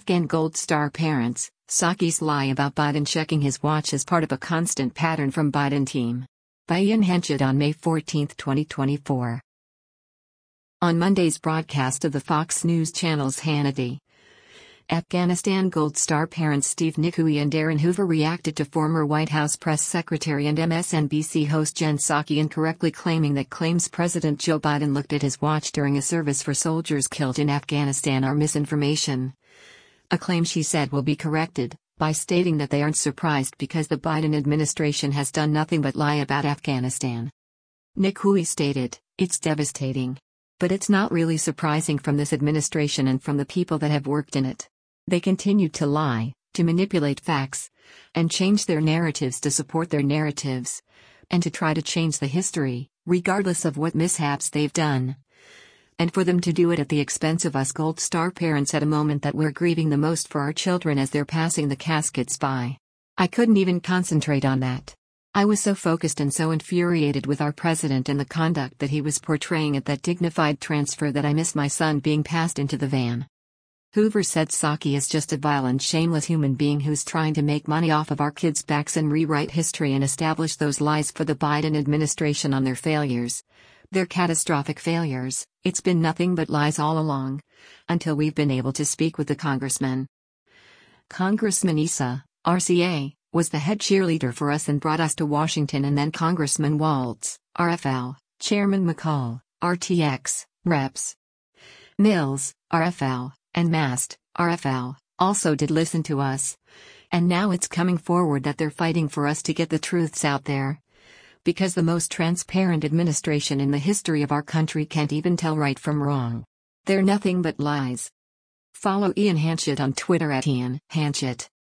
Afghan Gold Star parents, Saki's lie about Biden checking his watch is part of a constant pattern from Biden team. By Ian Henchett on May 14, 2024. On Monday's broadcast of the Fox News Channel's Hannity, Afghanistan Gold Star parents Steve Nikui and Darren Hoover reacted to former White House press secretary and MSNBC host Jen Psaki incorrectly claiming that claims President Joe Biden looked at his watch during a service for soldiers killed in Afghanistan are misinformation. A claim she said will be corrected by stating that they aren't surprised because the Biden administration has done nothing but lie about Afghanistan. Nikui stated, "It's devastating. But it's not really surprising from this administration and from the people that have worked in it. They continue to lie, to manipulate facts, and change their narratives to support their narratives, and to try to change the history, regardless of what mishaps they've done. And for them to do it at the expense of us Gold Star parents at a moment that we're grieving the most for our children as they're passing the caskets by. I couldn't even concentrate on that. I was so focused and so infuriated with our president and the conduct that he was portraying at that dignified transfer that I missed my son being passed into the van." Hoover said Psaki is just a vile and shameless human being who's trying to make money off of our kids' backs and rewrite history and establish those lies for the Biden administration on their failures. Their catastrophic failures. It's been nothing but lies all along. Until we've been able to speak with the congressman. Congressman Issa, RCA, was the head cheerleader for us and brought us to Washington, and then Congressman Waltz, RFL, Chairman McCall, RTX, Reps. Mills, RFL, and Mast, RFL, also did listen to us. And now it's coming forward that they're fighting for us to get the truths out there. Because the most transparent administration in the history of our country can't even tell right from wrong. They're nothing but lies. Follow Ian Henchett on Twitter at Ian Henchett.